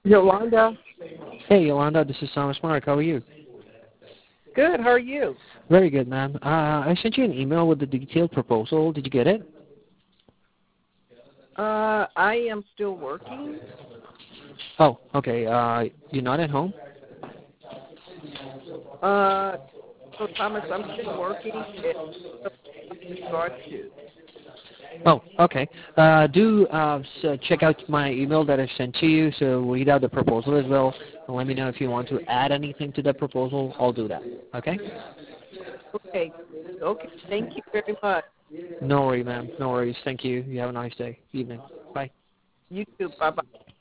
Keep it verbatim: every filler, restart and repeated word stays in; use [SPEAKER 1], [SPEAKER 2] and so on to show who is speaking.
[SPEAKER 1] Yolanda.
[SPEAKER 2] Hey, Yolanda, this is Thomas Mark. How are you?
[SPEAKER 1] Good. How are you?
[SPEAKER 2] Very good, ma'am. Uh, I sent you an email with the detailed proposal. Did you get it?
[SPEAKER 1] Uh, I am still working.
[SPEAKER 2] Oh, okay. Uh, you're not at home?
[SPEAKER 1] Uh, so Thomas, I'm still working. It's regard to.
[SPEAKER 2] Oh, okay. Uh, do uh, so check out my email that I sent to you. So read out the proposal as well, and let me know if you want to add anything to the proposal. I'll do that. Okay?
[SPEAKER 1] Okay. Okay. Thank you very much.
[SPEAKER 2] No worries, ma'am. No worries. Thank you. You have a nice day, evening. Bye.
[SPEAKER 1] You too. Bye bye.